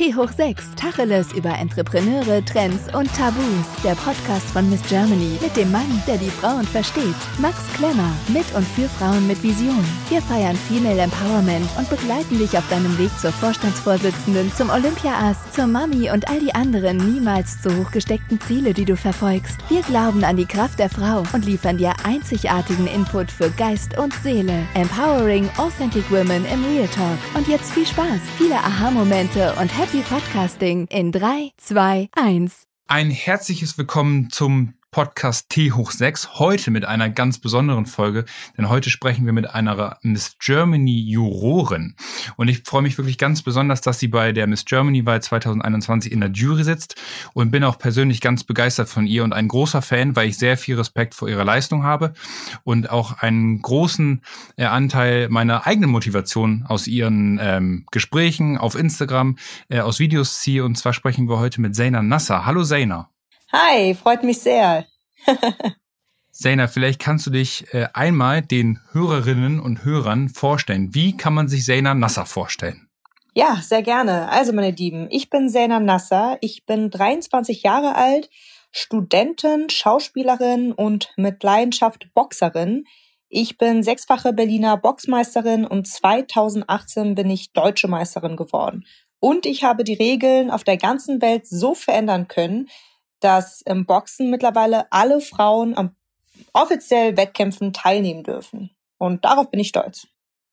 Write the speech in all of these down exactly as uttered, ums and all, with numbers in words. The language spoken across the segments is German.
T hoch sechs, Tacheles über Entrepreneure, Trends und Tabus. Der Podcast von Miss Germany mit dem Mann, der die Frauen versteht. Max Klemmer, mit und für Frauen mit Vision. Wir feiern Female Empowerment und begleiten dich auf deinem Weg zur Vorstandsvorsitzenden, zum Olympia-Ass, zur Mami und all die anderen niemals zu hoch gesteckten Ziele, die du verfolgst. Wir glauben an die Kraft der Frau und liefern dir einzigartigen Input für Geist und Seele. Empowering Authentic Women im Real Talk. Und jetzt viel Spaß, viele Aha-Momente und Happy Podcasting in drei, zwei, eins. Ein herzliches Willkommen zum Podcast T hoch sechs, heute mit einer ganz besonderen Folge, denn heute sprechen wir mit einer Miss Germany Jurorin. Und ich freue mich wirklich ganz besonders, dass sie bei der Miss Germany-Wahl zwanzig einundzwanzig in der Jury sitzt und bin auch persönlich ganz begeistert von ihr und ein großer Fan, weil ich sehr viel Respekt vor ihrer Leistung habe und auch einen großen äh, Anteil meiner eigenen Motivation aus ihren ähm, Gesprächen auf Instagram, äh, aus Videos ziehe. Und zwar sprechen wir heute mit Zeina Nasser. Hallo Zeina. Hi, freut mich sehr. Zeina, vielleicht kannst du dich äh, einmal den Hörerinnen und Hörern vorstellen. Wie kann man sich Zeina Nasser vorstellen? Ja, sehr gerne. Also meine Lieben, ich bin Zeina Nasser. Ich bin dreiundzwanzig Jahre alt, Studentin, Schauspielerin und mit Leidenschaft Boxerin. Ich bin sechsfache Berliner Boxmeisterin und zweitausendachtzehn bin ich Deutsche Meisterin geworden. Und ich habe die Regeln auf der ganzen Welt so verändern können, dass im Boxen mittlerweile alle Frauen am offiziell Wettkämpfen teilnehmen dürfen. Und darauf bin ich stolz.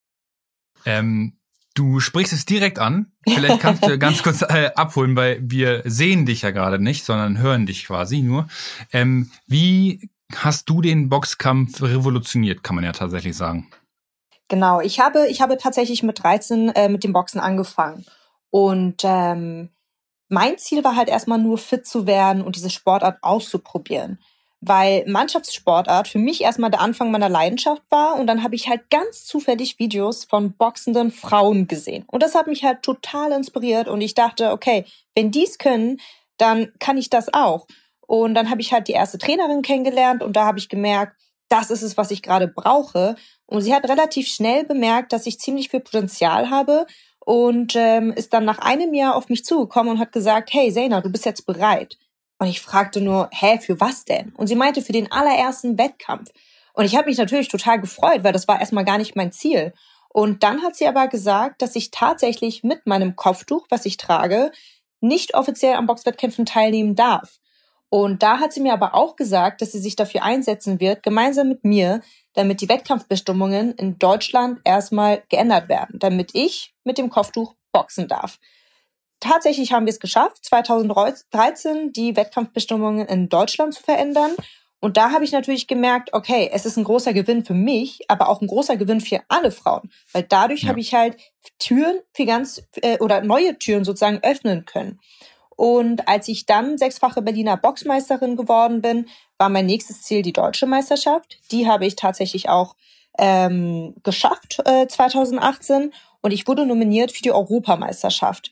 Ähm, du sprichst es direkt an. Vielleicht kannst du ganz kurz äh, abholen, weil wir sehen dich ja gerade nicht, sondern hören dich quasi nur. Ähm, wie hast du den Boxkampf revolutioniert, kann man ja tatsächlich sagen. Genau, ich habe, ich habe tatsächlich mit dreizehn äh, mit dem Boxen angefangen. Und ähm, mein Ziel war halt erstmal nur fit zu werden und diese Sportart auszuprobieren, weil Mannschaftssportart für mich erstmal der Anfang meiner Leidenschaft war und dann habe ich halt ganz zufällig Videos von boxenden Frauen gesehen und das hat mich halt total inspiriert und ich dachte, okay, wenn die es können, dann kann ich das auch. Und dann habe ich halt die erste Trainerin kennengelernt und da habe ich gemerkt, das ist es, was ich gerade brauche. Und sie hat relativ schnell bemerkt, dass ich ziemlich viel Potenzial habe. Und ähm, ist dann nach einem Jahr auf mich zugekommen und hat gesagt, hey Zeina, du bist jetzt bereit. Und ich fragte nur, hä, für was denn? Und sie meinte, für den allerersten Wettkampf. Und ich habe mich natürlich total gefreut, weil das war erstmal gar nicht mein Ziel. Und dann hat sie aber gesagt, dass ich tatsächlich mit meinem Kopftuch, was ich trage, nicht offiziell an Boxwettkämpfen teilnehmen darf. Und da hat sie mir aber auch gesagt, dass sie sich dafür einsetzen wird, gemeinsam mit mir, damit die Wettkampfbestimmungen in Deutschland erstmal geändert werden, damit ich mit dem Kopftuch boxen darf. Tatsächlich haben wir es geschafft, zweitausenddreizehn die Wettkampfbestimmungen in Deutschland zu verändern. Und da habe ich natürlich gemerkt, okay, es ist ein großer Gewinn für mich, aber auch ein großer Gewinn für alle Frauen. Weil dadurch ja. habe ich halt Türen für ganz, äh, oder neue Türen sozusagen öffnen können. Und als ich dann sechsfache Berliner Boxmeisterin geworden bin, war mein nächstes Ziel die Deutsche Meisterschaft. Die habe ich tatsächlich auch ähm, geschafft äh, zweitausendachtzehn und ich wurde nominiert für die Europameisterschaft.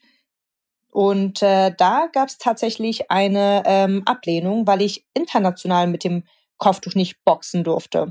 Und äh, da gab es tatsächlich eine ähm, Ablehnung, weil ich international mit dem Kopftuch nicht boxen durfte.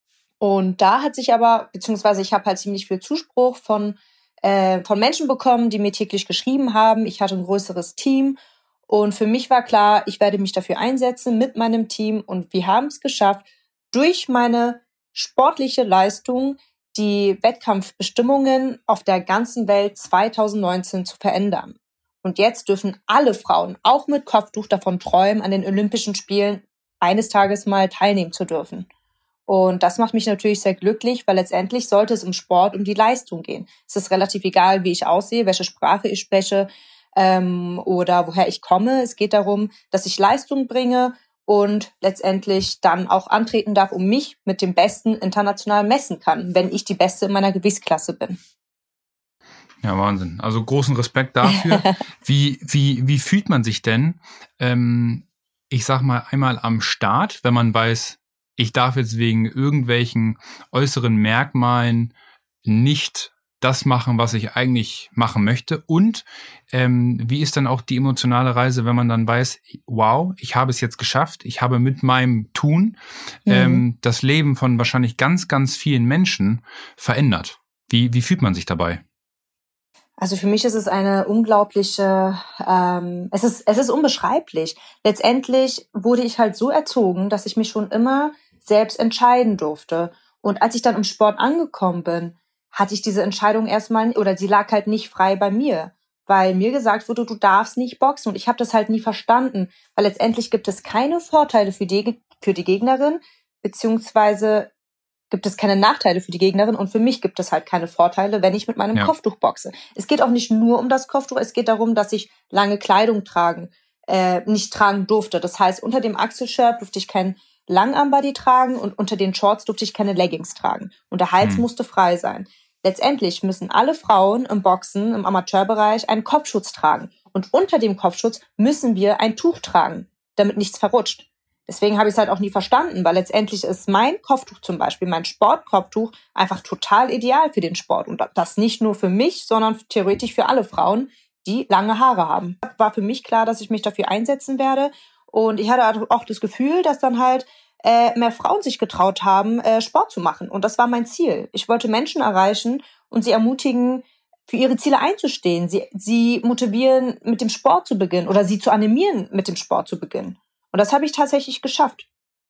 Und da hat sich aber, beziehungsweise ich habe halt ziemlich viel Zuspruch von äh, von Menschen bekommen, die mir täglich geschrieben haben. Ich hatte ein größeres Team und für mich war klar, ich werde mich dafür einsetzen mit meinem Team und wir haben es geschafft, durch meine sportliche Leistung die Wettkampfbestimmungen auf der ganzen Welt zweitausendneunzehn zu verändern. Und jetzt dürfen alle Frauen, auch mit Kopftuch, davon träumen, an den Olympischen Spielen eines Tages mal teilnehmen zu dürfen. Und das macht mich natürlich sehr glücklich, weil letztendlich sollte es im Sport um die Leistung gehen. Es ist relativ egal, wie ich aussehe, welche Sprache ich spreche ähm, oder woher ich komme. Es geht darum, dass ich Leistung bringe und letztendlich dann auch antreten darf, um mich mit dem Besten international messen kann, wenn ich die Beste in meiner Gewichtsklasse bin. Ja, Wahnsinn. Also großen Respekt dafür. wie, wie, wie fühlt man sich denn, ähm, ich sag mal, einmal am Start, wenn man weiß, ich darf jetzt wegen irgendwelchen äußeren Merkmalen nicht das machen, was ich eigentlich machen möchte. Und ähm, wie ist dann auch die emotionale Reise, wenn man dann weiß, wow, ich habe es jetzt geschafft, ich habe mit meinem Tun mhm. ähm, das Leben von wahrscheinlich ganz, ganz vielen Menschen verändert. Wie, wie fühlt man sich dabei? Also für mich ist es eine unglaubliche, ähm, es ist, es ist unbeschreiblich. Letztendlich wurde ich halt so erzogen, dass ich mich schon immer selbst entscheiden durfte. Und als ich dann im Sport angekommen bin, hatte ich diese Entscheidung erstmal, oder sie lag halt nicht frei bei mir, weil mir gesagt wurde, du darfst nicht boxen. Und ich habe das halt nie verstanden, weil letztendlich gibt es keine Vorteile für die, für die Gegnerin, beziehungsweise gibt es keine Nachteile für die Gegnerin und für mich gibt es halt keine Vorteile, wenn ich mit meinem ja. Kopftuch boxe. Es geht auch nicht nur um das Kopftuch, es geht darum, dass ich lange Kleidung tragen, äh, nicht tragen durfte. Das heißt, unter dem Achselshirt durfte ich kein Langarmbody tragen und unter den Shorts durfte ich keine Leggings tragen. Und der Hals hm. musste frei sein. Letztendlich müssen alle Frauen im Boxen, im Amateurbereich, einen Kopfschutz tragen. Und unter dem Kopfschutz müssen wir ein Tuch tragen, damit nichts verrutscht. Deswegen habe ich es halt auch nie verstanden, weil letztendlich ist mein Kopftuch zum Beispiel, mein Sportkopftuch, einfach total ideal für den Sport. Und das nicht nur für mich, sondern theoretisch für alle Frauen, die lange Haare haben. War für mich klar, dass ich mich dafür einsetzen werde. Und ich hatte auch das Gefühl, dass dann halt äh, mehr Frauen sich getraut haben, äh, Sport zu machen. Und das war mein Ziel. Ich wollte Menschen erreichen und sie ermutigen, für ihre Ziele einzustehen. Sie, sie motivieren, mit dem Sport zu beginnen oder sie zu animieren, mit dem Sport zu beginnen. Und das habe ich tatsächlich geschafft.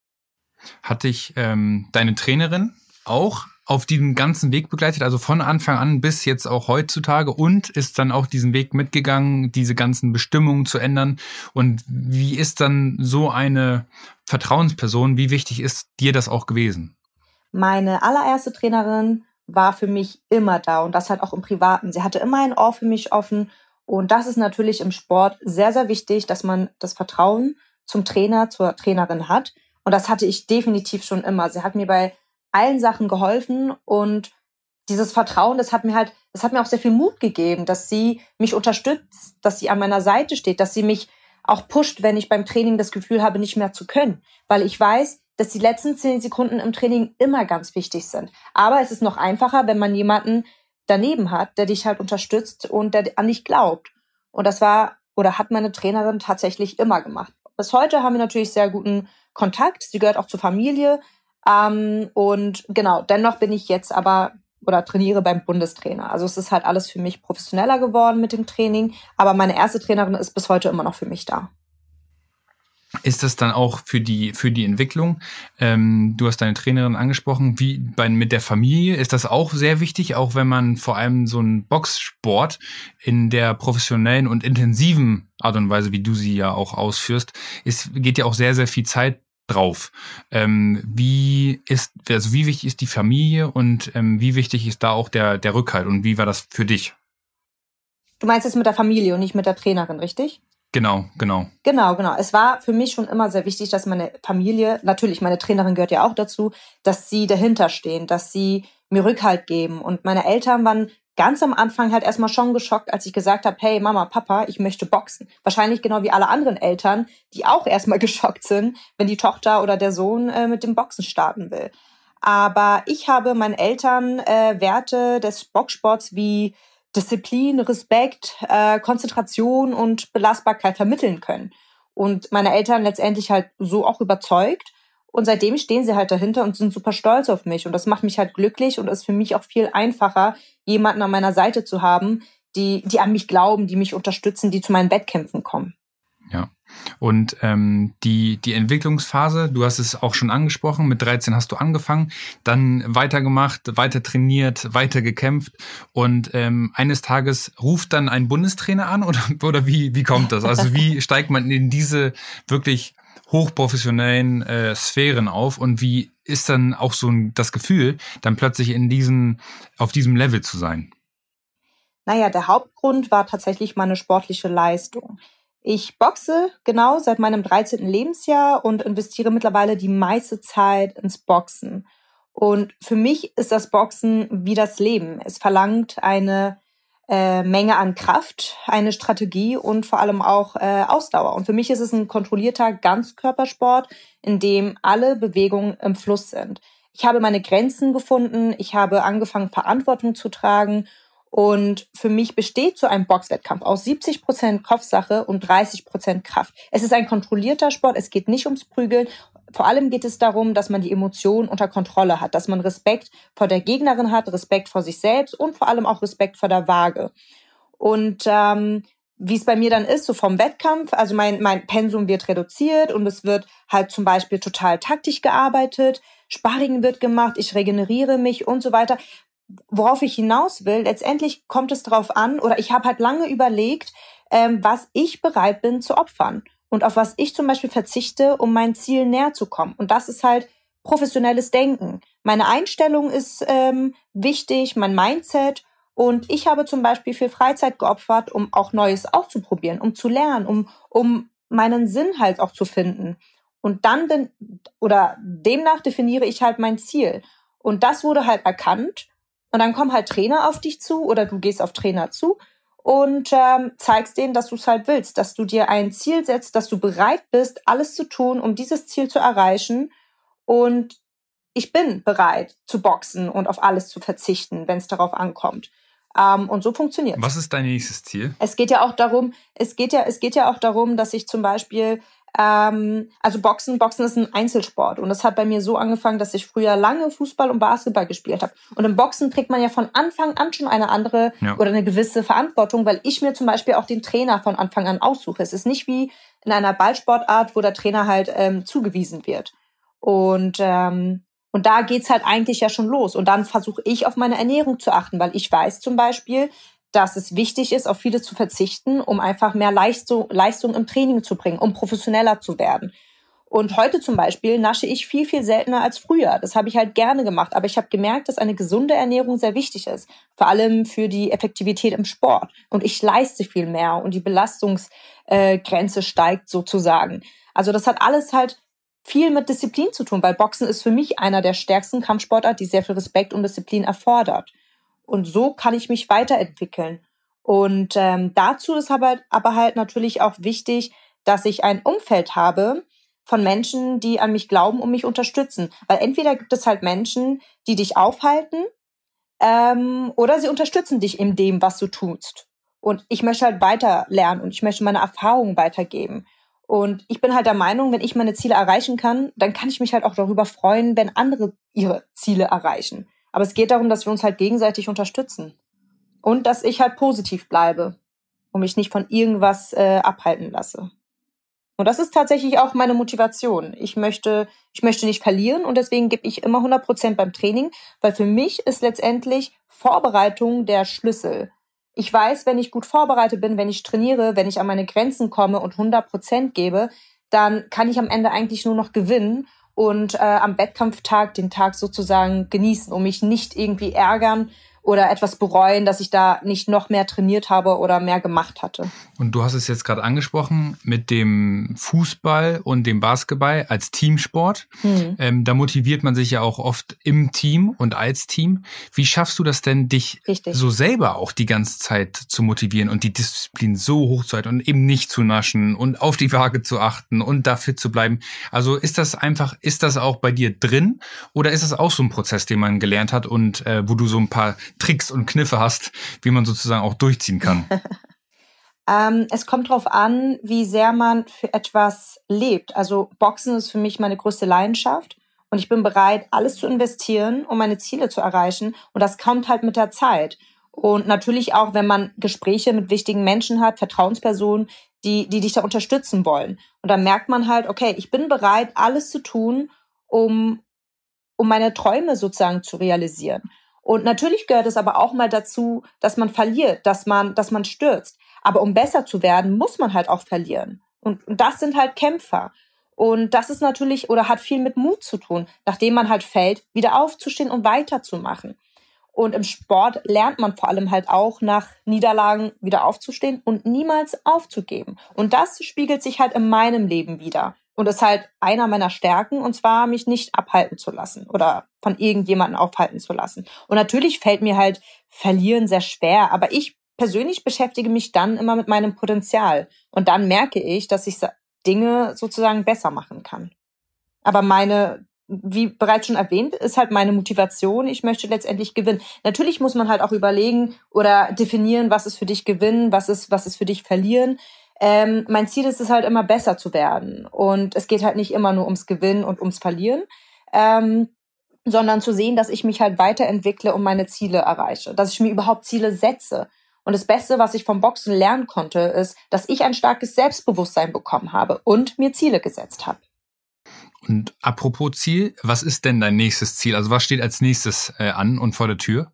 Hat dich ähm, deine Trainerin auch auf diesem ganzen Weg begleitet, also von Anfang an bis jetzt auch heutzutage, und ist dann auch diesen Weg mitgegangen, diese ganzen Bestimmungen zu ändern? Und wie ist dann so eine Vertrauensperson, wie wichtig ist dir das auch gewesen? Meine allererste Trainerin war für mich immer da und das halt auch im Privaten. Sie hatte immer ein Ohr für mich offen und das ist natürlich im Sport sehr, sehr wichtig, dass man das Vertrauen zum Trainer, zur Trainerin hat. Und das hatte ich definitiv schon immer. Sie hat mir bei allen Sachen geholfen und dieses Vertrauen, das hat mir halt, das hat mir auch sehr viel Mut gegeben, dass sie mich unterstützt, dass sie an meiner Seite steht, dass sie mich auch pusht, wenn ich beim Training das Gefühl habe, nicht mehr zu können. Weil ich weiß, dass die letzten zehn Sekunden im Training immer ganz wichtig sind. Aber es ist noch einfacher, wenn man jemanden daneben hat, der dich halt unterstützt und der an dich glaubt. Und das war oder hat meine Trainerin tatsächlich immer gemacht. Bis heute haben wir natürlich sehr guten Kontakt. Sie gehört auch zur Familie. Ähm, und genau, dennoch bin ich jetzt aber oder trainiere beim Bundestrainer. Also es ist halt alles für mich professioneller geworden mit dem Training. Aber meine erste Trainerin ist bis heute immer noch für mich da. Ist das dann auch für die für die Entwicklung? Ähm, du hast deine Trainerin angesprochen. Wie bei mit der Familie ist das auch sehr wichtig, auch wenn man vor allem so einen Boxsport in der professionellen und intensiven Art und Weise, wie du sie ja auch ausführst, ist geht ja auch sehr sehr viel Zeit drauf. Ähm, wie ist also wie wichtig ist die Familie und ähm, wie wichtig ist da auch der der Rückhalt und wie war das für dich? Du meinst jetzt mit der Familie und nicht mit der Trainerin, richtig? Genau, genau. Genau, genau. Es war für mich schon immer sehr wichtig, dass meine Familie, natürlich meine Trainerin gehört ja auch dazu, dass sie dahinter stehen, dass sie mir Rückhalt geben. Und meine Eltern waren ganz am Anfang halt erstmal schon geschockt, als ich gesagt habe, hey Mama, Papa, ich möchte boxen. Wahrscheinlich genau wie alle anderen Eltern, die auch erstmal geschockt sind, wenn die Tochter oder der Sohn äh, mit dem Boxen starten will. Aber ich habe meinen Eltern äh, Werte des Boxsports wie Disziplin, Respekt, äh, Konzentration und Belastbarkeit vermitteln können. Und meine Eltern letztendlich halt so auch überzeugt. Und seitdem stehen sie halt dahinter und sind super stolz auf mich. Und das macht mich halt glücklich und ist für mich auch viel einfacher, jemanden an meiner Seite zu haben, die, die an mich glauben, die mich unterstützen, die zu meinen Wettkämpfen kommen. Ja. Und ähm, die die Entwicklungsphase, du hast es auch schon angesprochen, mit dreizehn hast du angefangen, dann weitergemacht, weiter trainiert, weiter gekämpft und ähm, eines Tages ruft dann ein Bundestrainer an oder oder wie wie kommt das? Also wie steigt man in diese wirklich hochprofessionellen äh, Sphären auf und wie ist dann auch so ein, das Gefühl, dann plötzlich in diesen auf diesem Level zu sein? Naja, der Hauptgrund war tatsächlich meine sportliche Leistung. Ich boxe genau seit meinem dreizehnten Lebensjahr und investiere mittlerweile die meiste Zeit ins Boxen. Und für mich ist das Boxen wie das Leben. Es verlangt eine äh, Menge an Kraft, eine Strategie und vor allem auch äh, Ausdauer. Und für mich ist es ein kontrollierter Ganzkörpersport, in dem alle Bewegungen im Fluss sind. Ich habe meine Grenzen gefunden, ich habe angefangen, Verantwortung zu tragen. Und für mich besteht so ein Boxwettkampf aus siebzig Prozent Kopfsache und dreißig Prozent Kraft. Es ist ein kontrollierter Sport, es geht nicht ums Prügeln. Vor allem geht es darum, dass man die Emotionen unter Kontrolle hat, dass man Respekt vor der Gegnerin hat, Respekt vor sich selbst und vor allem auch Respekt vor der Waage. Und ähm, wie es bei mir dann ist, so vom Wettkampf, also mein, mein Pensum wird reduziert und es wird halt zum Beispiel total taktisch gearbeitet, Sparring wird gemacht, ich regeneriere mich und so weiter. Worauf ich hinaus will, letztendlich kommt es darauf an, oder ich habe halt lange überlegt, ähm, was ich bereit bin zu opfern und auf was ich zum Beispiel verzichte, um meinem Ziel näher zu kommen. Und das ist halt professionelles Denken. Meine Einstellung ist ähm, wichtig, mein Mindset. Und ich habe zum Beispiel viel Freizeit geopfert, um auch Neues auszuprobieren, um zu lernen, um, um meinen Sinn halt auch zu finden. Und dann bin, oder demnach definiere ich halt mein Ziel. Und das wurde halt erkannt. Und dann kommen halt Trainer auf dich zu oder du gehst auf Trainer zu und ähm, zeigst denen, dass du es halt willst, dass du dir ein Ziel setzt, dass du bereit bist, alles zu tun, um dieses Ziel zu erreichen. Und ich bin bereit zu boxen und auf alles zu verzichten, wenn es darauf ankommt. Um, und so funktioniert es. Was ist dein nächstes Ziel? Es geht ja auch darum, es geht ja, es geht ja auch darum, dass ich zum Beispiel, ähm, also Boxen, Boxen ist ein Einzelsport und das hat bei mir so angefangen, dass ich früher lange Fußball und Basketball gespielt habe. Und im Boxen trägt man ja von Anfang an schon eine andere ja. oder eine gewisse Verantwortung, weil ich mir zum Beispiel auch den Trainer von Anfang an aussuche. Es ist nicht wie in einer Ballsportart, wo der Trainer halt ähm, zugewiesen wird. Und ähm, Und da geht's halt eigentlich ja schon los. Und dann versuche ich auf meine Ernährung zu achten, weil ich weiß zum Beispiel, dass es wichtig ist, auf vieles zu verzichten, um einfach mehr Leistung, Leistung im Training zu bringen, um professioneller zu werden. Und heute zum Beispiel nasche ich viel, viel seltener als früher. Das habe ich halt gerne gemacht. Aber ich habe gemerkt, dass eine gesunde Ernährung sehr wichtig ist. Vor allem für die Effektivität im Sport. Und ich leiste viel mehr und die Belastungsgrenze steigt sozusagen. Also das hat alles halt viel mit Disziplin zu tun, weil Boxen ist für mich einer der stärksten Kampfsportarten, die sehr viel Respekt und Disziplin erfordert. Und so kann ich mich weiterentwickeln. Und ähm, dazu ist aber, aber halt natürlich auch wichtig, dass ich ein Umfeld habe von Menschen, die an mich glauben und mich unterstützen. Weil entweder gibt es halt Menschen, die dich aufhalten, ähm, oder sie unterstützen dich in dem, was du tust. Und ich möchte halt weiter lernen und ich möchte meine Erfahrungen weitergeben. Und ich bin halt der Meinung, wenn ich meine Ziele erreichen kann, dann kann ich mich halt auch darüber freuen, wenn andere ihre Ziele erreichen. Aber es geht darum, dass wir uns halt gegenseitig unterstützen. Und dass ich halt positiv bleibe und mich nicht von irgendwas äh, abhalten lasse. Und das ist tatsächlich auch meine Motivation. Ich möchte, ich möchte nicht verlieren und deswegen gebe ich immer hundert Prozent beim Training, weil für mich ist letztendlich Vorbereitung der Schlüssel. Ich weiß, wenn ich gut vorbereitet bin, wenn ich trainiere, wenn ich an meine Grenzen komme und hundert Prozent gebe, dann kann ich am Ende eigentlich nur noch gewinnen und äh, am Wettkampftag den Tag sozusagen genießen und mich nicht irgendwie ärgern oder etwas bereuen, dass ich da nicht noch mehr trainiert habe oder mehr gemacht hatte. Und du hast es jetzt gerade angesprochen mit dem Fußball und dem Basketball als Teamsport. Hm. Ähm, da motiviert man sich ja auch oft im Team und als Team. Wie schaffst du das denn, dich Richtig. so selber auch die ganze Zeit zu motivieren und die Disziplin so hoch zu halten und eben nicht zu naschen und auf die Waage zu achten und da fit zu bleiben? Also ist das einfach, ist das auch bei dir drin oder ist das auch so ein Prozess, den man gelernt hat und äh, wo du so ein paar Tricks und Kniffe hast, wie man sozusagen auch durchziehen kann? ähm, es kommt drauf an, wie sehr man für etwas lebt. Also Boxen ist für mich meine größte Leidenschaft und ich bin bereit, alles zu investieren, um meine Ziele zu erreichen. Und das kommt halt mit der Zeit. Und natürlich auch, wenn man Gespräche mit wichtigen Menschen hat, Vertrauenspersonen, die, die dich da unterstützen wollen. Und dann merkt man halt, okay, ich bin bereit, alles zu tun, um, um meine Träume sozusagen zu realisieren. Und natürlich gehört es aber auch mal dazu, dass man verliert, dass man, dass man stürzt. Aber um besser zu werden, muss man halt auch verlieren. Und, und das sind halt Kämpfer. Und das ist natürlich oder hat viel mit Mut zu tun, nachdem man halt fällt, wieder aufzustehen und weiterzumachen. Und im Sport lernt man vor allem halt auch nach Niederlagen wieder aufzustehen und niemals aufzugeben. Und das spiegelt sich halt in meinem Leben wieder. Und ist halt einer meiner Stärken, und zwar mich nicht abhalten zu lassen oder von irgendjemandem aufhalten zu lassen. Und natürlich fällt mir halt Verlieren sehr schwer, aber ich persönlich beschäftige mich dann immer mit meinem Potenzial. Und dann merke ich, dass ich Dinge sozusagen besser machen kann. Aber meine, wie bereits schon erwähnt, ist halt meine Motivation, ich möchte letztendlich gewinnen. Natürlich muss man halt auch überlegen oder definieren, was ist für dich gewinnen, was ist, was ist für dich verlieren. Ähm, mein Ziel ist es halt immer besser zu werden und es geht halt nicht immer nur ums Gewinnen und ums Verlieren, ähm, sondern zu sehen, dass ich mich halt weiterentwickle und meine Ziele erreiche, dass ich mir überhaupt Ziele setze Und das Beste, was ich vom Boxen lernen konnte, ist, dass ich ein starkes Selbstbewusstsein bekommen habe und mir Ziele gesetzt habe. Und apropos Ziel, was ist denn dein nächstes Ziel? Also was steht als nächstes äh, an und vor der Tür?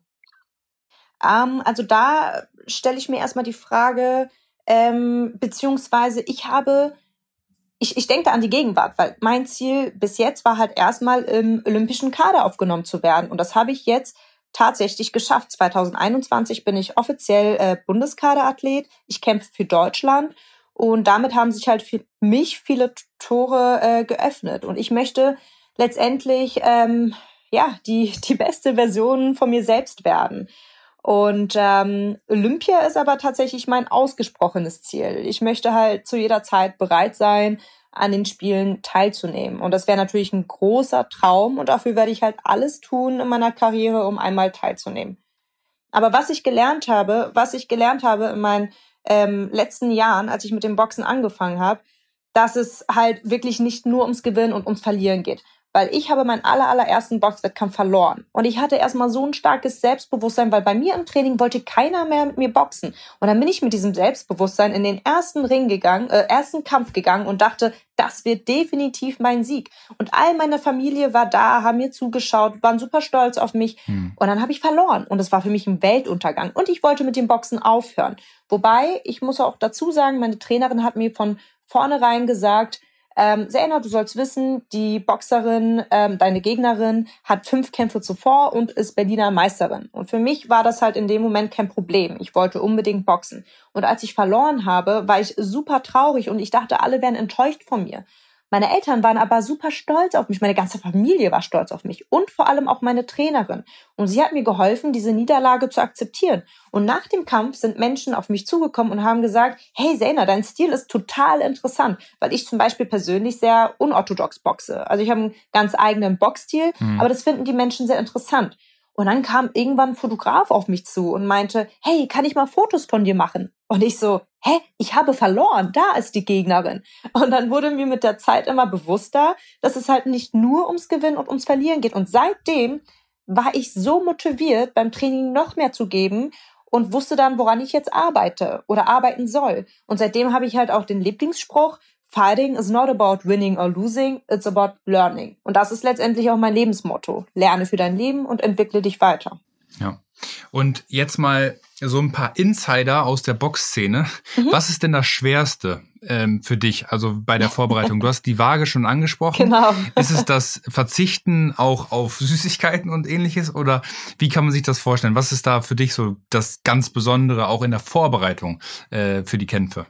Ähm, also da stelle ich mir erstmal die Frage, ähm, beziehungsweise ich habe, ich, ich denke an die Gegenwart, weil mein Ziel bis jetzt war halt erstmal im olympischen Kader aufgenommen zu werden. Und das habe ich jetzt tatsächlich geschafft. zwanzig einundzwanzig bin ich offiziell äh, Bundeskaderathlet. Ich kämpfe für Deutschland. Und damit haben sich halt für mich viele Tore äh, geöffnet. Und ich möchte letztendlich ähm, ja die, die beste Version von mir selbst werden. Und ähm, Olympia ist aber tatsächlich mein ausgesprochenes Ziel. Ich möchte halt zu jeder Zeit bereit sein, an den Spielen teilzunehmen. Und das wäre natürlich ein großer Traum. Und dafür werde ich halt alles tun in meiner Karriere, um einmal teilzunehmen. Aber was ich gelernt habe, was ich gelernt habe in meinen ähm, letzten Jahren, als ich mit dem Boxen angefangen habe, dass es halt wirklich nicht nur ums Gewinnen und ums Verlieren geht. Weil ich habe meinen aller, allerersten Boxwettkampf verloren. Und ich hatte erstmal so ein starkes Selbstbewusstsein, weil bei mir im Training wollte keiner mehr mit mir boxen. Und dann bin ich mit diesem Selbstbewusstsein in den ersten Ring gegangen, äh, ersten Kampf gegangen und dachte, das wird definitiv mein Sieg. Und all meine Familie war da, haben mir zugeschaut, waren super stolz auf mich. Hm. Und dann habe ich verloren. Und es war für mich ein Weltuntergang. Und ich wollte mit dem Boxen aufhören. Wobei, ich muss auch dazu sagen, meine Trainerin hat mir von vornherein gesagt, Ähm, Zeyna, du sollst wissen, die Boxerin, ähm, deine Gegnerin, hat fünf Kämpfe zuvor und ist Berliner Meisterin. Und für mich war das halt in dem Moment kein Problem. Ich wollte unbedingt boxen. Und als ich verloren habe, war ich super traurig und ich dachte, alle wären enttäuscht von mir. Meine Eltern waren aber super stolz auf mich. Meine ganze Familie war stolz auf mich und vor allem auch meine Trainerin. Und sie hat mir geholfen, diese Niederlage zu akzeptieren. Und nach dem Kampf sind Menschen auf mich zugekommen und haben gesagt, hey Zeyna, dein Stil ist total interessant, weil ich zum Beispiel persönlich sehr unorthodox boxe. Also ich habe einen ganz eigenen Boxstil, mhm. aber das finden die Menschen sehr interessant. Und dann kam irgendwann ein Fotograf auf mich zu und meinte, hey, kann ich mal Fotos von dir machen? Und ich so, hä, ich habe verloren, da ist die Gegnerin. Und dann wurde mir mit der Zeit immer bewusster, dass es halt nicht nur ums Gewinnen und ums Verlieren geht. Und seitdem war ich so motiviert, beim Training noch mehr zu geben und wusste dann, woran ich jetzt arbeite oder arbeiten soll. Und seitdem habe ich halt auch den Lieblingsspruch, Fighting is not about winning or losing, it's about learning. Und das ist letztendlich auch mein Lebensmotto. Lerne für dein Leben und entwickle dich weiter. Ja. Und jetzt mal so ein paar Insider aus der Boxszene. Mhm. Was ist denn das Schwerste ähm, für dich, also bei der Vorbereitung? Du hast die Waage schon angesprochen. Genau. Ist es das Verzichten auch auf Süßigkeiten und Ähnliches? Oder wie kann man sich das vorstellen? Was ist da für dich so das ganz Besondere auch in der Vorbereitung äh, für die Kämpfe?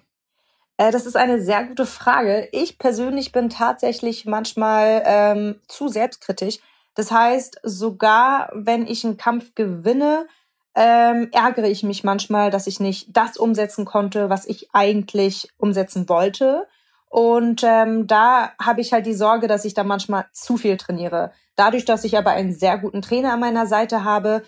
Das ist eine sehr gute Frage. Ich persönlich bin tatsächlich manchmal ähm, zu selbstkritisch. Das heißt, sogar wenn ich einen Kampf gewinne, ähm, ärgere ich mich manchmal, dass ich nicht das umsetzen konnte, was ich eigentlich umsetzen wollte. Und ähm, da habe ich halt die Sorge, dass ich da manchmal zu viel trainiere. Dadurch, dass ich aber einen sehr guten Trainer an meiner Seite habe,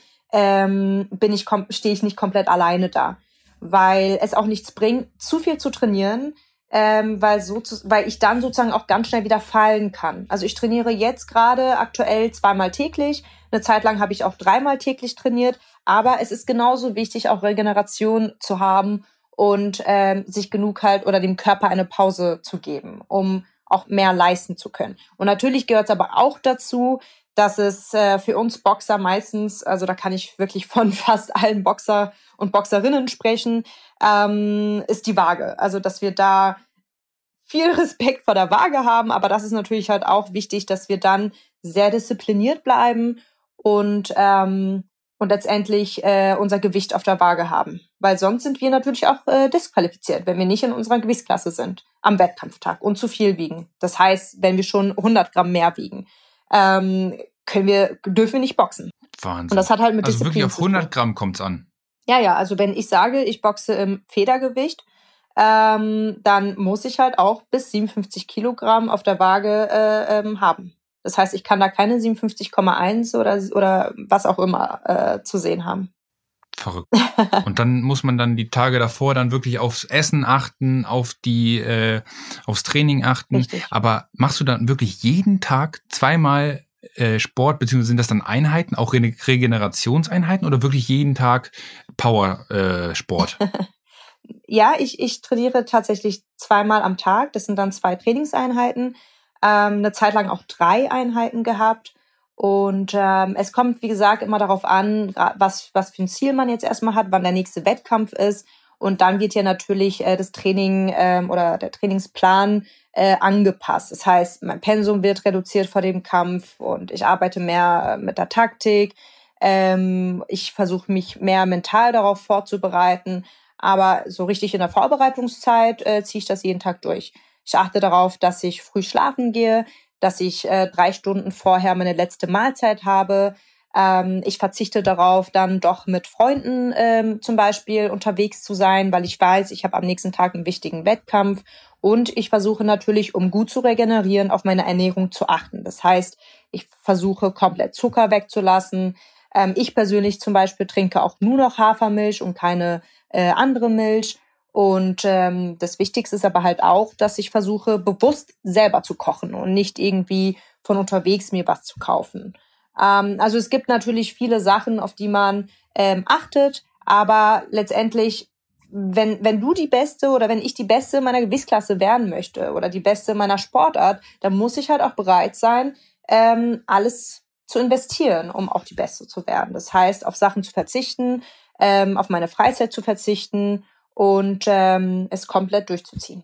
ähm, bin ich kom- stehe ich nicht komplett alleine da. Weil es auch nichts bringt, zu viel zu trainieren, ähm, weil, so zu, weil ich dann sozusagen auch ganz schnell wieder fallen kann. Also ich trainiere jetzt gerade aktuell zweimal täglich. Eine Zeit lang habe ich auch dreimal täglich trainiert. Aber es ist genauso wichtig, auch Regeneration zu haben und ähm, sich genug halt oder dem Körper eine Pause zu geben, um auch mehr leisten zu können. Und natürlich gehört es aber auch dazu, dass es äh, für uns Boxer meistens, also da kann ich wirklich von fast allen Boxer und Boxerinnen sprechen, ähm, ist die Waage. Also dass wir da viel Respekt vor der Waage haben, aber das ist natürlich halt auch wichtig, dass wir dann sehr diszipliniert bleiben und ähm, und letztendlich äh, unser Gewicht auf der Waage haben. Weil sonst sind wir natürlich auch äh, disqualifiziert, wenn wir nicht in unserer Gewichtsklasse sind am Wettkampftag und zu viel wiegen. Das heißt, wenn wir schon hundert Gramm mehr wiegen, ähm, können wir, dürfen wir nicht boxen. Wahnsinn. Und das hat halt mit also Disziplin wirklich auf hundert Gramm kommt's an. Ja, ja, also wenn ich sage, ich boxe im Federgewicht, ähm, dann muss ich halt auch bis siebenundfünfzig Kilogramm auf der Waage äh, ähm, haben. Das heißt, ich kann da keine siebenundfünfzig Komma eins oder, oder was auch immer äh, zu sehen haben. Verrückt. Und dann muss man dann die Tage davor dann wirklich aufs Essen achten, auf die, äh, aufs Training achten. Richtig. Aber machst du dann wirklich jeden Tag zweimal äh, Sport, beziehungsweise sind das dann Einheiten, auch Re- Regenerationseinheiten oder wirklich jeden Tag Power-Sport? Äh, Ja, ich, ich trainiere tatsächlich zweimal am Tag. Das sind dann zwei Trainingseinheiten. Ähm, eine Zeit lang auch drei Einheiten gehabt. Und ähm, es kommt, wie gesagt, immer darauf an, was, was für ein Ziel man jetzt erstmal hat, wann der nächste Wettkampf ist. Und dann wird ja natürlich äh, das Training ähm, oder der Trainingsplan äh, angepasst. Das heißt, mein Pensum wird reduziert vor dem Kampf und ich arbeite mehr äh, mit der Taktik. Ähm, ich versuche mich mehr mental darauf vorzubereiten. Aber so richtig in der Vorbereitungszeit äh, ziehe ich das jeden Tag durch. Ich achte darauf, dass ich früh schlafen gehe, dass ich äh, drei Stunden vorher meine letzte Mahlzeit habe. Ähm, ich verzichte darauf, dann doch mit Freunden ähm, zum Beispiel unterwegs zu sein, weil ich weiß, ich habe am nächsten Tag einen wichtigen Wettkampf. Und ich versuche natürlich, um gut zu regenerieren, auf meine Ernährung zu achten. Das heißt, ich versuche komplett Zucker wegzulassen. Ähm, ich persönlich zum Beispiel trinke auch nur noch Hafermilch und keine äh, andere Milch. Und ähm, das Wichtigste ist aber halt auch, dass ich versuche, bewusst selber zu kochen und nicht irgendwie von unterwegs mir was zu kaufen. Ähm, also es gibt natürlich viele Sachen, auf die man ähm, achtet, aber letztendlich, wenn wenn du die Beste oder wenn ich die Beste meiner Gewichtsklasse werden möchte oder die Beste meiner Sportart, dann muss ich halt auch bereit sein, ähm, alles zu investieren, um auch die Beste zu werden. Das heißt, auf Sachen zu verzichten, ähm, auf meine Freizeit zu verzichten und ähm, es komplett durchzuziehen.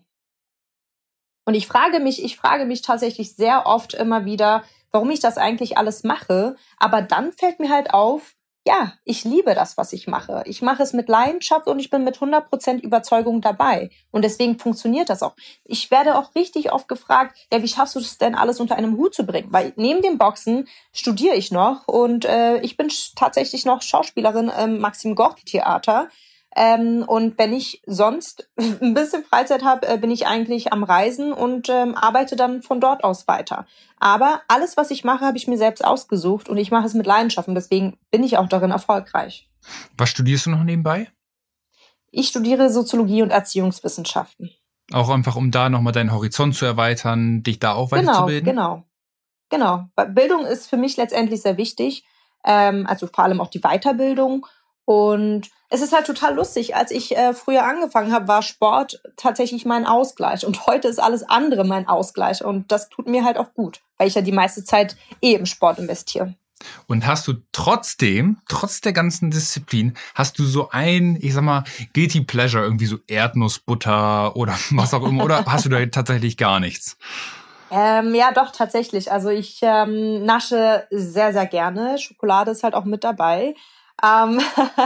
Und ich frage mich, ich frage mich tatsächlich sehr oft immer wieder, warum ich das eigentlich alles mache. Aber dann fällt mir halt auf, ja, ich liebe das, was ich mache. Ich mache es mit Leidenschaft und ich bin mit hundert Prozent Überzeugung dabei. Und deswegen funktioniert das auch. Ich werde auch richtig oft gefragt, ja, wie schaffst du das denn alles unter einem Hut zu bringen? Weil neben dem Boxen studiere ich noch und äh, ich bin tatsächlich noch Schauspielerin im Maxim Gorki Theater. Ähm, und wenn ich sonst ein bisschen Freizeit habe, äh, bin ich eigentlich am Reisen und ähm, arbeite dann von dort aus weiter. Aber alles, was ich mache, habe ich mir selbst ausgesucht und ich mache es mit Leidenschaft und deswegen bin ich auch darin erfolgreich. Was studierst du noch nebenbei? Ich studiere Soziologie und Erziehungswissenschaften. Auch einfach, um da nochmal deinen Horizont zu erweitern, dich da auch weiterzubilden? Genau, genau. Genau. Bildung ist für mich letztendlich sehr wichtig, ähm, also vor allem auch die Weiterbildung. Und es ist halt total lustig. Als ich äh, früher angefangen habe, war Sport tatsächlich mein Ausgleich. Und heute ist alles andere mein Ausgleich. Und das tut mir halt auch gut, weil ich ja die meiste Zeit eh im Sport investiere. Und hast du trotzdem, trotz der ganzen Disziplin, hast du so ein, ich sag mal, Guilty Pleasure, irgendwie so Erdnussbutter oder was auch immer, oder hast du da tatsächlich gar nichts? Ähm, ja, doch, tatsächlich. Also ich ähm, nasche sehr, sehr gerne. Schokolade ist halt auch mit dabei. Ähm,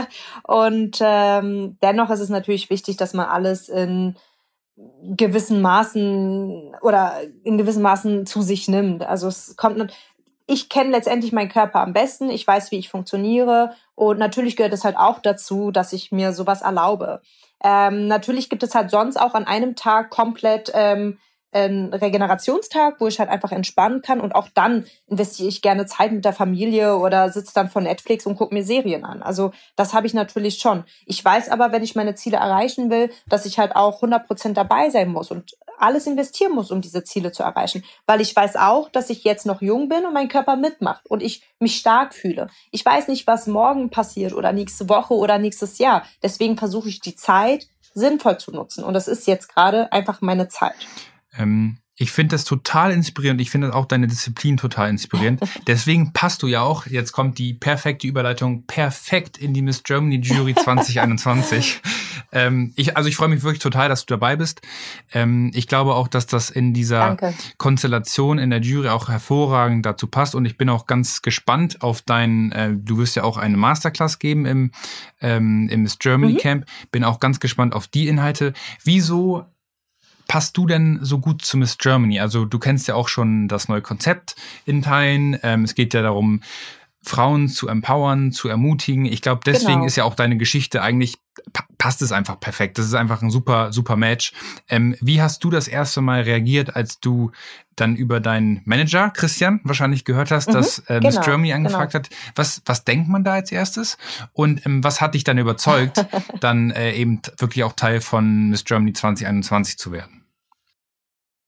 und ähm, dennoch ist es natürlich wichtig, dass man alles in gewissen Maßen oder in gewissen Maßen zu sich nimmt. Also es kommt, ich kenne letztendlich meinen Körper am besten, ich weiß, wie ich funktioniere und natürlich gehört es halt auch dazu, dass ich mir sowas erlaube. Ähm, natürlich gibt es halt sonst auch an einem Tag komplett ähm, ein Regenerationstag, wo ich halt einfach entspannen kann und auch dann investiere ich gerne Zeit mit der Familie oder sitze dann vor Netflix und gucke mir Serien an. Also das habe ich natürlich schon. Ich weiß aber, wenn ich meine Ziele erreichen will, dass ich halt auch hundert Prozent dabei sein muss und alles investieren muss, um diese Ziele zu erreichen. Weil ich weiß auch, dass ich jetzt noch jung bin und mein Körper mitmacht und ich mich stark fühle. Ich weiß nicht, was morgen passiert oder nächste Woche oder nächstes Jahr. Deswegen versuche ich die Zeit sinnvoll zu nutzen und das ist jetzt gerade einfach meine Zeit. Ähm, ich finde das total inspirierend. Ich finde auch deine Disziplin total inspirierend. Deswegen passt du ja auch, jetzt kommt die perfekte Überleitung, perfekt in die Miss Germany Jury zwanzig einundzwanzig. ähm, ich, also ich freue mich wirklich total, dass du dabei bist. Ähm, ich glaube auch, dass das in dieser Danke. Konstellation in der Jury auch hervorragend dazu passt. Und ich bin auch ganz gespannt auf dein, äh, du wirst ja auch eine Masterclass geben im, ähm, im Miss Germany mhm. Camp. Bin auch ganz gespannt auf die Inhalte. Wieso passt du denn so gut zu Miss Germany? Also du kennst ja auch schon das neue Konzept in Teilen. Ähm, es geht ja darum, Frauen zu empowern, zu ermutigen. Ich glaube, deswegen genau. ist ja auch deine Geschichte eigentlich, pa- passt es einfach perfekt. Das ist einfach ein super, super Match. Ähm, wie hast du das erste Mal reagiert, als du dann über deinen Manager, Christian, wahrscheinlich gehört hast, mhm, dass äh, Miss genau, Germany angefragt genau. hat? Was, was denkt man da als erstes? Und ähm, was hat dich dann überzeugt, dann äh, eben wirklich auch Teil von Miss Germany zwanzig einundzwanzig zu werden?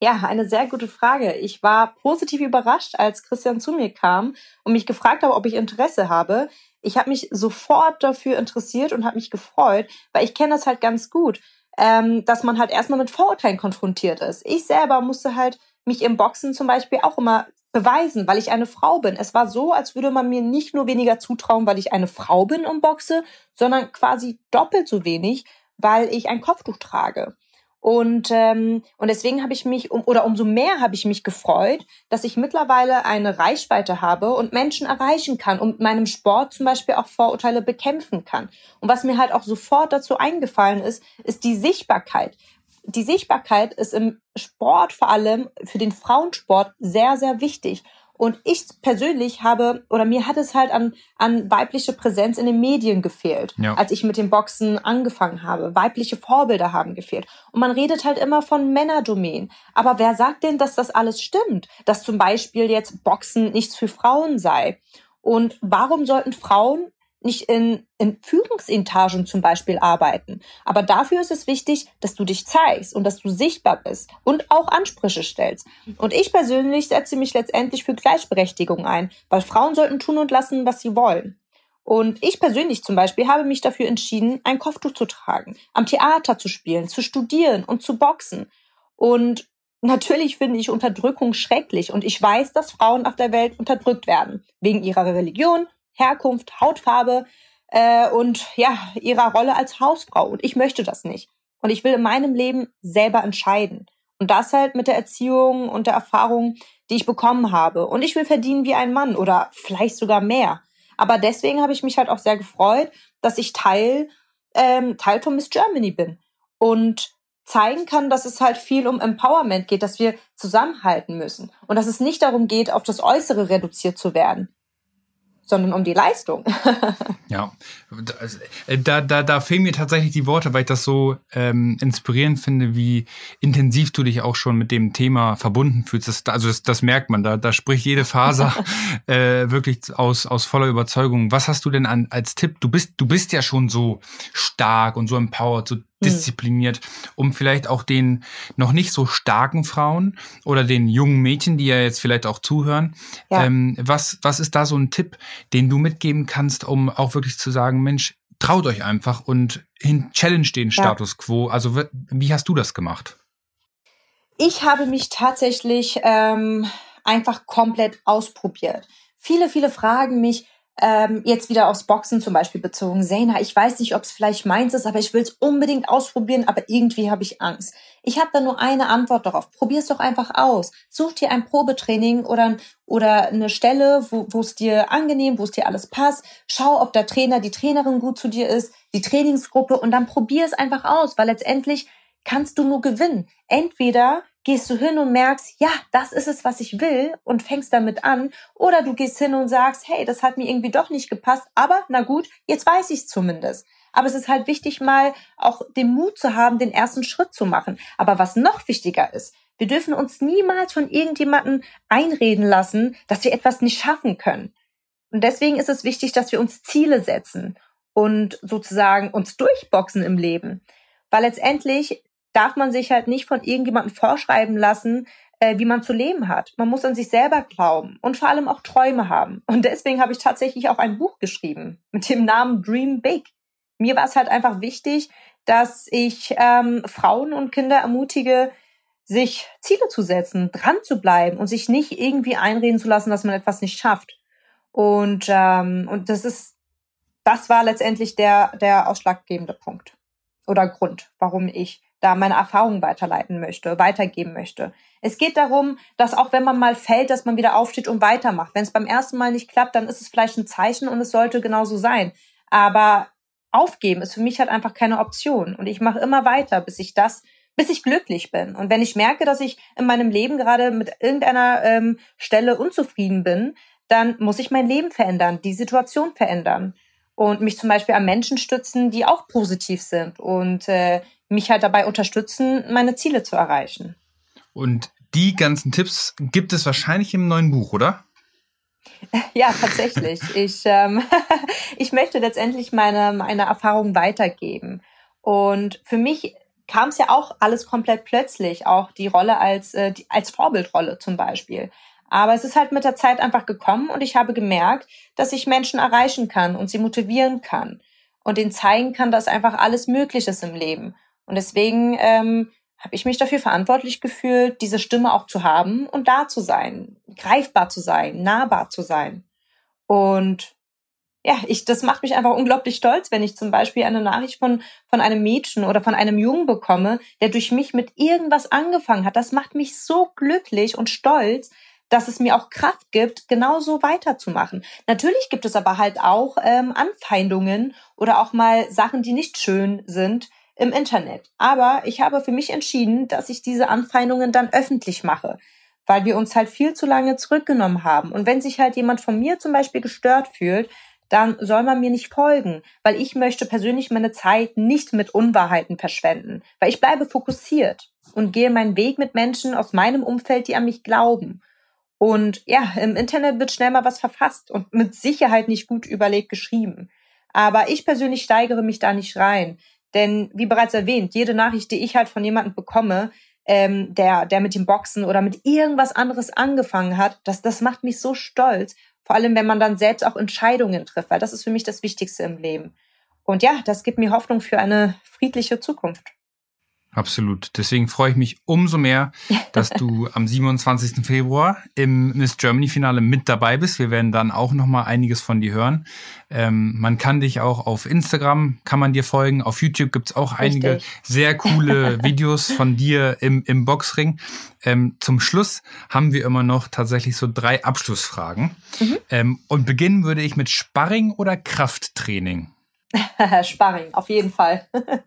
Ja, eine sehr gute Frage. Ich war positiv überrascht, als Christian zu mir kam und mich gefragt hat, ob ich Interesse habe. Ich habe mich sofort dafür interessiert und habe mich gefreut, weil ich kenne das halt ganz gut, ähm, dass man halt erstmal mit Vorurteilen konfrontiert ist. Ich selber musste halt mich im Boxen zum Beispiel auch immer beweisen, weil ich eine Frau bin. Es war so, als würde man mir nicht nur weniger zutrauen, weil ich eine Frau bin und boxe, sondern quasi doppelt so wenig, weil ich ein Kopftuch trage. Und ähm, und deswegen habe ich mich, um, oder umso mehr habe ich mich gefreut, dass ich mittlerweile eine Reichweite habe und Menschen erreichen kann und mit meinem Sport zum Beispiel auch Vorurteile bekämpfen kann. Und was mir halt auch sofort dazu eingefallen ist, ist die Sichtbarkeit. Die Sichtbarkeit ist im Sport, vor allem für den Frauensport, sehr, sehr wichtig. Und ich persönlich habe, oder mir hat es halt an, an weibliche Präsenz in den Medien gefehlt, ja. Als ich mit dem Boxen angefangen habe. Weibliche Vorbilder haben gefehlt. Und man redet halt immer von Männerdomänen. Aber wer sagt denn, dass das alles stimmt? Dass zum Beispiel jetzt Boxen nichts für Frauen sei? Und warum sollten Frauen nicht in, in Führungsetagen zum Beispiel arbeiten? Aber dafür ist es wichtig, dass du dich zeigst und dass du sichtbar bist und auch Ansprüche stellst. Und ich persönlich setze mich letztendlich für Gleichberechtigung ein, weil Frauen sollten tun und lassen, was sie wollen. Und ich persönlich zum Beispiel habe mich dafür entschieden, ein Kopftuch zu tragen, am Theater zu spielen, zu studieren und zu boxen. Und natürlich finde ich Unterdrückung schrecklich und ich weiß, dass Frauen auf der Welt unterdrückt werden, wegen ihrer Religion, Herkunft, Hautfarbe äh, und ja, ihrer Rolle als Hausfrau. Und ich möchte das nicht. Und ich will in meinem Leben selber entscheiden. Und das halt mit der Erziehung und der Erfahrung, die ich bekommen habe. Und ich will verdienen wie ein Mann oder vielleicht sogar mehr. Aber deswegen habe ich mich halt auch sehr gefreut, dass ich Teil, ähm, Teil von Miss Germany bin. Und zeigen kann, dass es halt viel um Empowerment geht, dass wir zusammenhalten müssen. Und dass es nicht darum geht, auf das Äußere reduziert zu werden, sondern um die Leistung. Ja, da, da, da fehlen mir tatsächlich die Worte, weil ich das so ähm, inspirierend finde, wie intensiv du dich auch schon mit dem Thema verbunden fühlst. Das, also das, das merkt man, da, da spricht jede Faser äh, wirklich aus, aus voller Überzeugung. Was hast du denn an, als Tipp? Du bist, du bist ja schon so stark und so empowered, so diszipliniert, um vielleicht auch den noch nicht so starken Frauen oder den jungen Mädchen, die ja jetzt vielleicht auch zuhören, ja. ähm, was, was ist da so ein Tipp, den du mitgeben kannst, um auch wirklich zu sagen, Mensch, traut euch einfach und hin, challenge den Status ja. quo. Also wie hast du das gemacht? Ich habe mich tatsächlich ähm, einfach komplett ausprobiert. Viele, viele fragen mich, Ähm, jetzt wieder aufs Boxen zum Beispiel bezogen. Zeyna, ich weiß nicht, ob es vielleicht meins ist, aber ich will es unbedingt ausprobieren, aber irgendwie habe ich Angst. Ich habe da nur eine Antwort darauf. Probier es doch einfach aus. Such dir ein Probetraining oder, oder eine Stelle, wo es dir angenehm, wo es dir alles passt. Schau, ob der Trainer, die Trainerin gut zu dir ist, die Trainingsgruppe und dann probier es einfach aus, weil letztendlich kannst du nur gewinnen. Entweder gehst du hin und merkst, ja, das ist es, was ich will und fängst damit an. Oder du gehst hin und sagst, hey, das hat mir irgendwie doch nicht gepasst, aber na gut, jetzt weiß ich es zumindest. Aber es ist halt wichtig, mal auch den Mut zu haben, den ersten Schritt zu machen. Aber was noch wichtiger ist, wir dürfen uns niemals von irgendjemandem einreden lassen, dass wir etwas nicht schaffen können. Und deswegen ist es wichtig, dass wir uns Ziele setzen und sozusagen uns durchboxen im Leben. Weil letztendlich darf man sich halt nicht von irgendjemandem vorschreiben lassen, äh, wie man zu leben hat. Man muss an sich selber glauben und vor allem auch Träume haben. Und deswegen habe ich tatsächlich auch ein Buch geschrieben mit dem Namen Dream Big. Mir war es halt einfach wichtig, dass ich ähm, Frauen und Kinder ermutige, sich Ziele zu setzen, dran zu bleiben und sich nicht irgendwie einreden zu lassen, dass man etwas nicht schafft. Und ähm, und das ist, das war letztendlich der der ausschlaggebende Punkt oder Grund, warum ich da meine Erfahrungen weiterleiten möchte, weitergeben möchte. Es geht darum, dass auch wenn man mal fällt, dass man wieder aufsteht und weitermacht. Wenn es beim ersten Mal nicht klappt, dann ist es vielleicht ein Zeichen und es sollte genauso sein. Aber aufgeben ist für mich halt einfach keine Option. Und ich mache immer weiter, bis ich das, bis ich glücklich bin. Und wenn ich merke, dass ich in meinem Leben gerade mit irgendeiner ähm, Stelle unzufrieden bin, dann muss ich mein Leben verändern, die Situation verändern. Und mich zum Beispiel an Menschen stützen, die auch positiv sind und äh, mich halt dabei unterstützen, meine Ziele zu erreichen. Und die ganzen Tipps gibt es wahrscheinlich im neuen Buch, oder? Ja, tatsächlich. ich, ähm, ich möchte letztendlich meine, meine Erfahrungen weitergeben. Und für mich kam es ja auch alles komplett plötzlich, auch die Rolle als, äh, die, als Vorbildrolle zum Beispiel. Aber es ist halt mit der Zeit einfach gekommen und ich habe gemerkt, dass ich Menschen erreichen kann und sie motivieren kann und ihnen zeigen kann, dass einfach alles möglich ist im Leben. Und deswegen ähm, habe ich mich dafür verantwortlich gefühlt, diese Stimme auch zu haben und da zu sein, greifbar zu sein, nahbar zu sein. Und ja, ich, das macht mich einfach unglaublich stolz, wenn ich zum Beispiel eine Nachricht von, von einem Mädchen oder von einem Jungen bekomme, der durch mich mit irgendwas angefangen hat. Das macht mich so glücklich und stolz, dass es mir auch Kraft gibt, genauso weiterzumachen. Natürlich gibt es aber halt auch ähm, Anfeindungen oder auch mal Sachen, die nicht schön sind im Internet. Aber ich habe für mich entschieden, dass ich diese Anfeindungen dann öffentlich mache, weil wir uns halt viel zu lange zurückgenommen haben. Und wenn sich halt jemand von mir zum Beispiel gestört fühlt, dann soll man mir nicht folgen, weil ich möchte persönlich meine Zeit nicht mit Unwahrheiten verschwenden, weil ich bleibe fokussiert und gehe meinen Weg mit Menschen aus meinem Umfeld, die an mich glauben. Und ja, im Internet wird schnell mal was verfasst und mit Sicherheit nicht gut überlegt geschrieben. Aber ich persönlich steigere mich da nicht rein, denn wie bereits erwähnt, jede Nachricht, die ich halt von jemandem bekomme, ähm, der, der mit dem Boxen oder mit irgendwas anderes angefangen hat, das, das macht mich so stolz. Vor allem, wenn man dann selbst auch Entscheidungen trifft, weil das ist für mich das Wichtigste im Leben. Und ja, das gibt mir Hoffnung für eine friedliche Zukunft. Absolut. Deswegen freue ich mich umso mehr, dass du am siebenundzwanzigsten Februar im Miss Germany Finale mit dabei bist. Wir werden dann auch noch mal einiges von dir hören. Ähm, man kann dich auch auf Instagram, kann man dir folgen. Auf YouTube gibt's auch Richtig. einige sehr coole Videos von dir im, im Boxring. Ähm, zum Schluss haben wir immer noch tatsächlich so drei Abschlussfragen. Mhm. Ähm, und beginnen würde ich mit Sparring oder Krafttraining? Sparring, auf jeden Fall.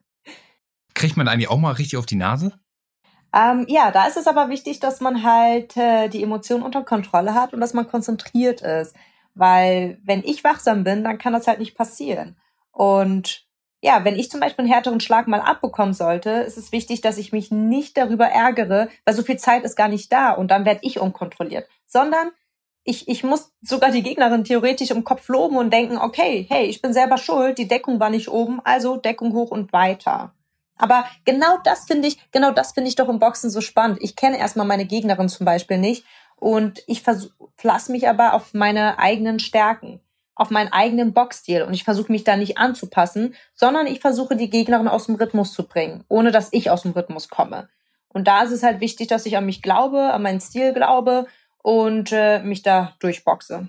Kriegt man eigentlich auch mal richtig auf die Nase? Ähm, ja, da ist es aber wichtig, dass man halt äh, die Emotionen unter Kontrolle hat und dass man konzentriert ist. Weil wenn ich wachsam bin, dann kann das halt nicht passieren. Und ja, wenn ich zum Beispiel einen härteren Schlag mal abbekommen sollte, ist es wichtig, dass ich mich nicht darüber ärgere, weil so viel Zeit ist gar nicht da und dann werde ich unkontrolliert. Sondern ich, ich muss sogar die Gegnerin theoretisch im Kopf loben und denken, okay, hey, ich bin selber schuld, die Deckung war nicht oben, also Deckung hoch und weiter. Aber genau das finde ich, genau das finde ich doch im Boxen so spannend. Ich kenne erstmal meine Gegnerin zum Beispiel nicht und ich verlasse mich aber auf meine eigenen Stärken, auf meinen eigenen Boxstil und ich versuche mich da nicht anzupassen, sondern ich versuche die Gegnerin aus dem Rhythmus zu bringen, ohne dass ich aus dem Rhythmus komme. Und da ist es halt wichtig, dass ich an mich glaube, an meinen Stil glaube und äh, mich da durchboxe.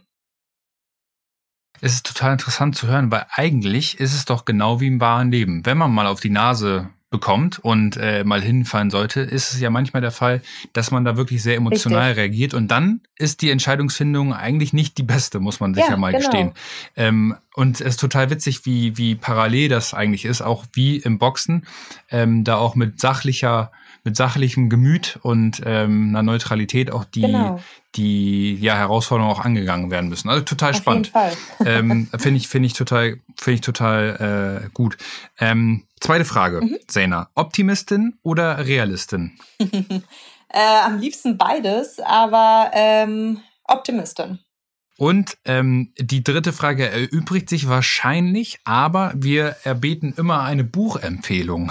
Es ist total interessant zu hören, weil eigentlich ist es doch genau wie im wahren Leben. Wenn man mal auf die Nase bekommt und äh, mal hinfallen sollte, ist es ja manchmal der Fall, dass man da wirklich sehr emotional Richtig. reagiert und dann ist die Entscheidungsfindung eigentlich nicht die beste, muss man sich ja, ja mal genau. gestehen. Ähm, und es ist total witzig, wie wie parallel das eigentlich ist, auch wie im Boxen, ähm, da auch mit sachlicher mit sachlichem Gemüt und ähm, einer Neutralität auch die genau. die ja Herausforderungen auch angegangen werden müssen. Also total Auf spannend. ähm, finde ich finde ich total finde ich total äh, gut. Ähm, zweite Frage, mhm. Zeina, Optimistin oder Realistin? äh, am liebsten beides, aber ähm, Optimistin. Und ähm, die dritte Frage erübrigt sich wahrscheinlich, aber wir erbeten immer eine Buchempfehlung.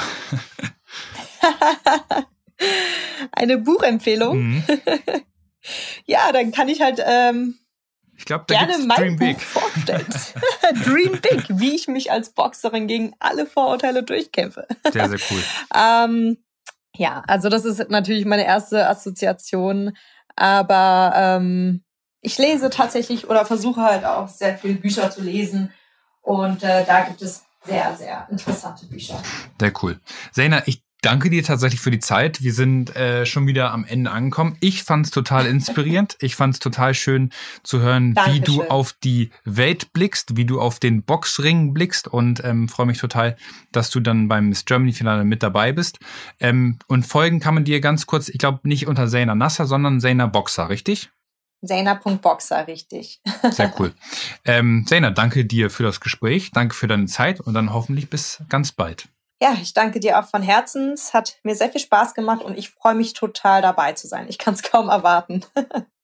Eine Buchempfehlung? Mhm. Ja, dann kann ich halt ähm, ich glaub, da gerne mein Dream Buch Big. vorstellen. Dream Big, wie ich mich als Boxerin gegen alle Vorurteile durchkämpfe. Sehr, sehr cool. ähm, ja, also das ist natürlich meine erste Assoziation, aber ähm, ich lese tatsächlich oder versuche halt auch sehr viele Bücher zu lesen und äh, da gibt es sehr, sehr interessante Bücher. Sehr cool. Zeina, ich danke dir tatsächlich für die Zeit. Wir sind äh, schon wieder am Ende angekommen. Ich fand es total inspirierend. Ich fand es total schön zu hören, Dankeschön. wie du auf die Welt blickst, wie du auf den Boxring blickst und ähm, freue mich total, dass du dann beim Miss Germany Finale mit dabei bist. Ähm, und folgen kann man dir ganz kurz, ich glaube nicht unter Zeina Nasser, sondern Zeina Boxer, richtig? Zeina Punkt Boxer, richtig. Sehr cool. Ähm, Zeina, danke dir für das Gespräch, danke für deine Zeit und dann hoffentlich bis ganz bald. Ja, ich danke dir auch von Herzen. Es hat mir sehr viel Spaß gemacht und ich freue mich total dabei zu sein. Ich kann es kaum erwarten.